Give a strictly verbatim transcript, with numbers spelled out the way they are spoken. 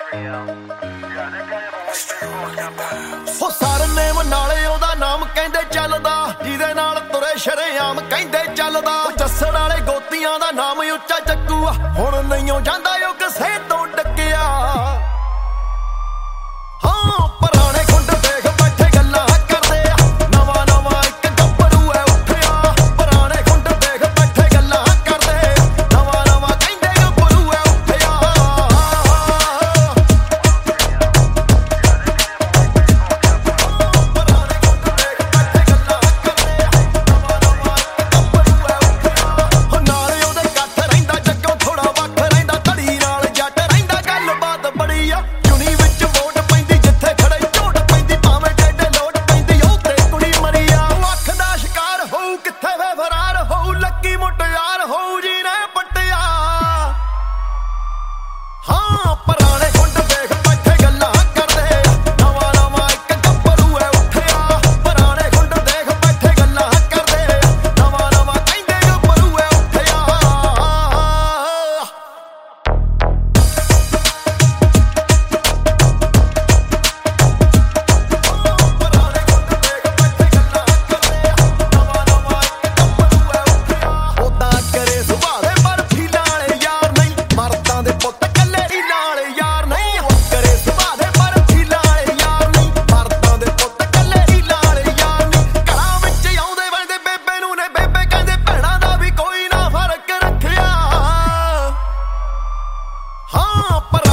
ਹੋ ਸਰਨੇਮ ਨਾਲੇ ਉਹਦਾ ਨਾਮ ਕਹਿੰਦੇ ਚੱਲਦਾ, ਜਿਹਦੇ ਨਾਲ ਤੁਰੇ ਸ਼ਰੇਆਮ ਕਹਿੰਦੇ ਚੱਲਦਾ। ਜੱਸੜ ਵਾਲੇ ਗੋਤੀਆਂ ਦਾ ਨਾਮ ਉੱਚਾ ਚੱਕੂ ਆ, ਹੁਣ ਨਹੀਂਓ ਜਾਂਦਾ ਉਹ ਕਿਸੇ ਤੋਂ ਡੱਕਿਆ। ਹਾਂ ਪੁਰਾਣੇ ਖੁੰਡ ਦੇਖ ਬੈਠੇ ਗੱਲਾਂ ਕਰਦੇ ਆ, ਨਵਾਂ ਨਵਾਂ ਇੱਕ ਗੱਭਰੂ ਐ ਉੱਠਿਆ। ਪੁਰਾਣੇ ਖੁੰਡ ਦੇਖ ਬੈਠੇ ਗੱਲਾਂ ਕਰਦੇ, ਨਵਾਂ ਨਵਾਂ ਕਹਿੰਦੇ ਗੱਭਰੂ ਐ ਉੱਠਿਆ। ਨਾਲੇ ਉਹਦੇ ਕੱਠ ਰਹਿੰਦਾ ਜੱਗੋਂ ਥੋੜਾ ਵੱਖ ਰਹਿੰਦਾ, ਧੜੀ ਨਾਲ ਜੱਟ ਰਹਿੰਦਾ ਗੱਲਬਾਤ ਬੜੀ ਆ। ਚੁਣੀ ਵਿੱਚ ਵੋਟ ਪੈਂਦੀ ਜਿੱਥੇ ਖੜੇ ਝੋਟ ਪੈਂਦੀ, ਭਾਵੇਂ ਡੇਡੇ ਲੋਟ ਪੈਂਦੀ ਉਹ ਤੇ ਕੁੜੀ ਮਰੀ ਆ। ਉਹ ਅੱਖ ਦਾ ਸ਼ਿਕਾਰ ਹੋਊ ਕਿੱਥੇ ਵੇ ਫਰਾਰ ਹੋਊ, ਲੱਕੀ ਮੁਟਿਆਰ ਹੋਊ ਜਿਹਨੇ ਪੱਟਿਆ। ਹਾਂ ਪੁਰਾਣੇ ਖੁੰਡ ਦੇਖ ਬੈਠੇ ਗੱਲਾਂ ਕਰਦੇ, ਨਵਾਂ ਨਵਾਂ ਇੱਕ ਗੱਭਰੂ ਐ ਉੱਠਿਆ। ਪੁਰਾਣੇ ਖੁੰਡ ਦੇਖ ਬੈਠੇ ਗੱਲਾਂ ਕਰਦੇ, ਨਵਾਂ ਨਵਾਂ ਕਹਿੰਦੇ ਗੱਭਰੂ ਐ ਉੱਠਿਆ। ਉਦਾਂ ਕਰੇ ਸੁਭਾਅ ਦੇ ਪਰ ਫੀਲਾਂ ਵਾਲੇ ਯਾਰ ਨਹੀਂ, ਮਰਦਾਂ ਦੇ ਪੁੱਤ ਕੱਲੇ ਢੀਲਾਂ ਵਾਲੇ ਯਾਰ ਨਹੀਂ। ਉਹ ਕਰੇ ਸੁਭਾਅ ਦੇ ਪਰ ਫੀਲਾਂ ਵਾਲੇ ਯਾਰ ਨਹੀਂ, ਮਰਦਾਂ ਦੇ ਪੁੱਤ ਕੱਲੇ ਢੀਲਾਂ ਵਾਲੇ ਯਾਰ ਨਹੀਂ। ਘਰਾਂ ਵਿੱਚ ਆਉਂਦੇ ਵੜਦੇ ਬੇਬੇ ਨੂੰ ਨੇ ਬੇਬੇ ਕਹਿੰਦੇ, ਭੈਣਾਂ ਦਾ ਵੀ ਕੋਈ ਨਾ ਫਰਕ ਰੱਖਿਆ। ਹਾਂ ਪਰ